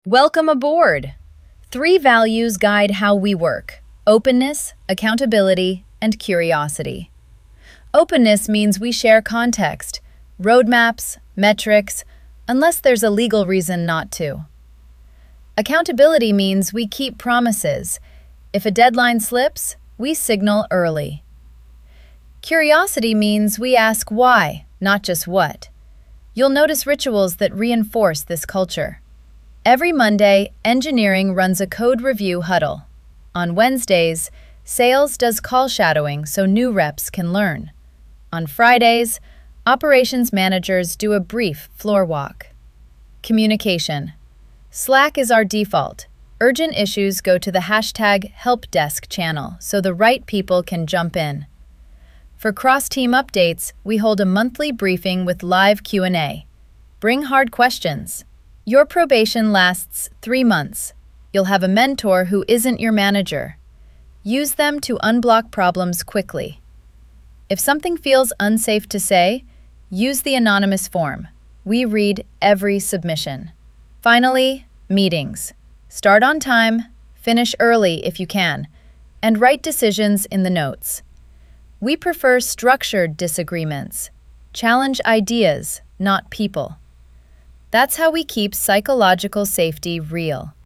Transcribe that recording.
Welcome aboard! 3 values guide how we work: openness, accountability, and curiosity. Openness means we share context, roadmaps, metrics, unless there's a legal reason not to. Accountability means we keep promises. If a deadline slips, we signal early. Curiosity means we ask why, not just what. You'll notice rituals that reinforce this culture. Every Monday, engineering runs a code review huddle. On Wednesdays, sales does call shadowing so new reps can learn. On Fridays, operations managers do a brief floor walk. Communication. Slack is our default. Urgent issues go to the #helpdesk channel so the right people can jump in. For cross-team updates, we hold a monthly briefing with live Q&A. Bring hard questions. Your probation lasts 3 months. You'll have a mentor who isn't your manager. Use them to unblock problems quickly. If something feels unsafe to say, use the anonymous form. We read every submission. Finally, meetings. Start on time, finish early if you can, and write decisions in the notes. We prefer structured disagreements. Challenge ideas, not people. That's how we keep psychological safety real.